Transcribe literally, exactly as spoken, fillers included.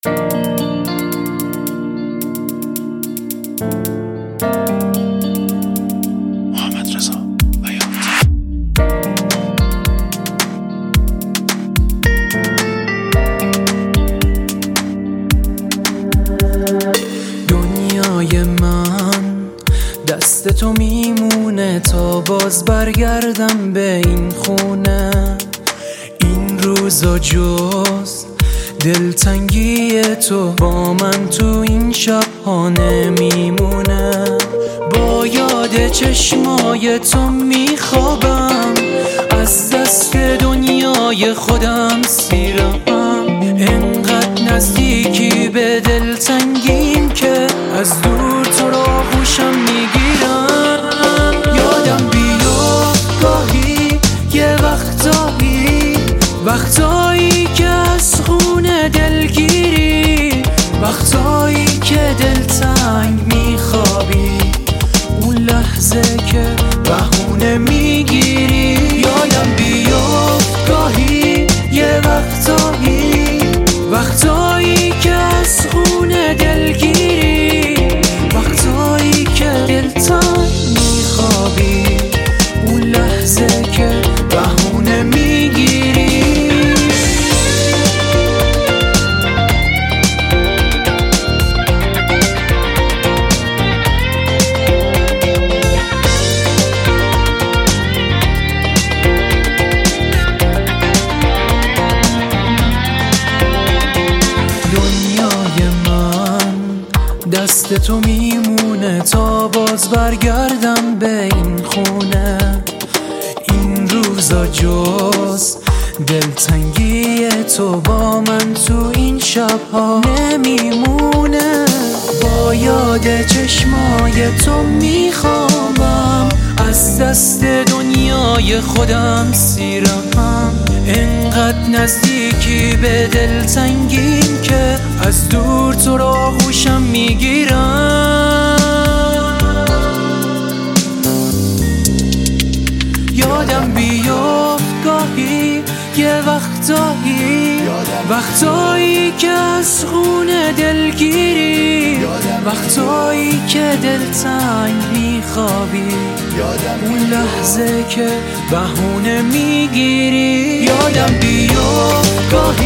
دنیای من دست تو میمونه تا باز برگردم به این خونه. این روزا جز دلتنگی تو با من تو این شب‌ها نمیمونه. با یاد چشمای تو میخوابم، از دست دنیای خودم سیرم. انقدر نزدیکی به دلتنگیم که از دور تو رو آغوشم میگیرم. یادم بیاد گاهی یه وقتایی، وقتایی که از خونه دلگیری، وقتایی که دلتنگ میخوابی، اون لحظه که بهونه میگیری. یادم بیاد گاهی یه وقتایی، وقتایی که از خونه دلگیری، وقتایی که دلتنگ میخوابی، اون لحظه که بهونه میگیری. دست تو میمونه تا باز برگردم به این خونه. این روزا جز دلتنگی تو با من تو این شب‌ها نمیمونه. با یاد چشمای تو میخوابم، از دست دنیای خودم سیرم. انقدر نزدیکی به دلتنگیم که از دور تو رو آغوشم میگیرم. یادم بیاد گاهی یه وقتایی، وقتایی که از خونه دلگیری، وقتایی که دلتنگ میخوابی، اون لحظه که بهونه میگیری. یادم بیاد گاهی